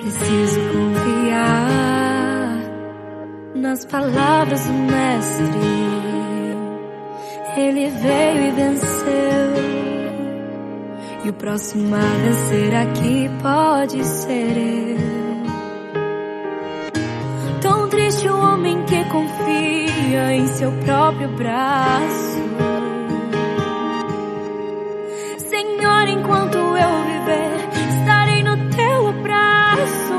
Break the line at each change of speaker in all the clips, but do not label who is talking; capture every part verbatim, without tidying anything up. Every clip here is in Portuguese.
Preciso confiar nas palavras do Mestre. Ele veio e venceu, e o próximo a vencer aqui pode ser eu. Tão triste o homem que confia em seu próprio braço. Senhor, enquanto eu viver, estarei no teu abraço.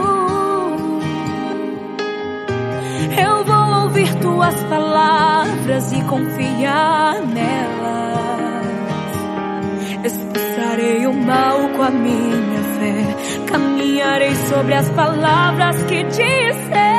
Eu vou ouvir tuas palavras e confiar nelas. Expulsarei o mal com a minha fé, caminharei sobre as palavras que disser.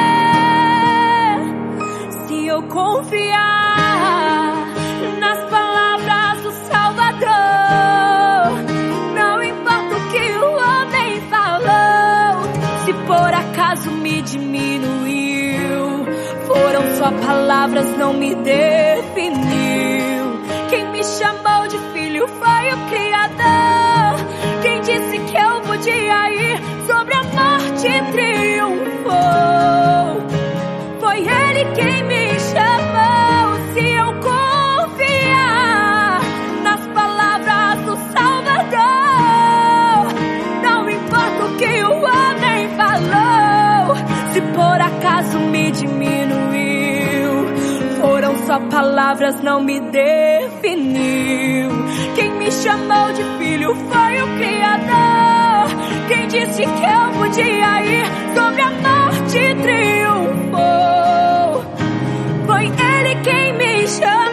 Se eu confiar nas palavras do Salvador, não importa o que o homem falou. Se por acaso me diminuiu, foram só palavras, não me definiu. Quem me chamou de filho foi o Criador. Quem disse que eu podia ir sobre a morte triunfou. Foi Ele quem me chamou. Se eu confiar nas palavras do Salvador, não importa o que o homem falou. Se por acaso me diminuiu, foram só palavras, não me definiu. Quem me chamou de filho foi o Criador. Quem disse que eu podia ir sobre a morte triunfou. Foi Ele quem me chamou.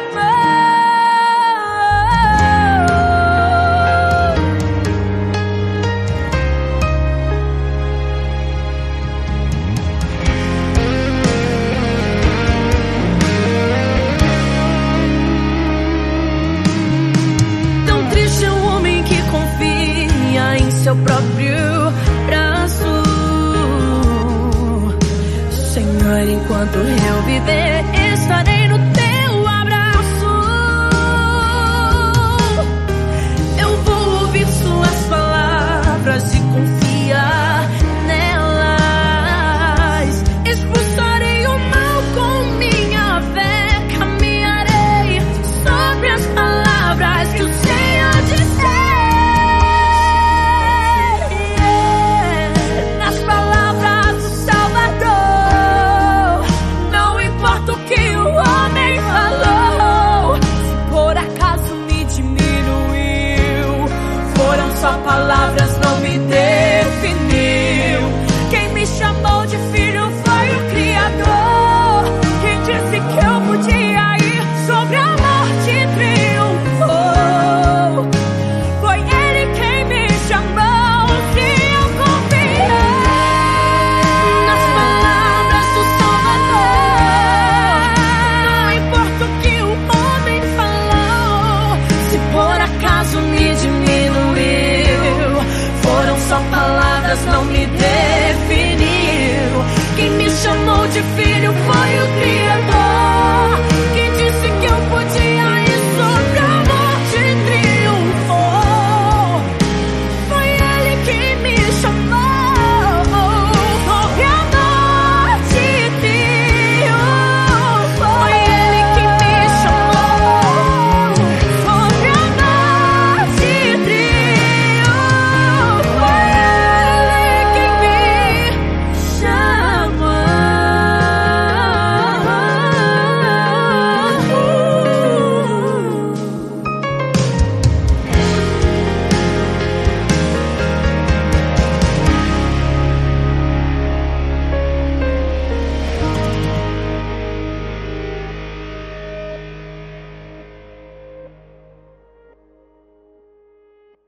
Seu próprio braço. Senhor, enquanto eu viver, estarei no teu abraço. Eu vou ouvir suas palavras e confiar nelas. Expulsarei o mal com minha fé, caminharei sobre as palavras que o Senhor disser. Só palavras, não me definiu. Quem me chamou de filho foi o Criador. Quem disse que eu podia ir sobre a morte triunfou. Foi Ele quem me chamou. Se eu confiar nas palavras do Salvador, não importa o que o homem falou. Se por acaso me diminuiu, foram só palavras, não me definiu. Quem me chamou de filho foi o Criador.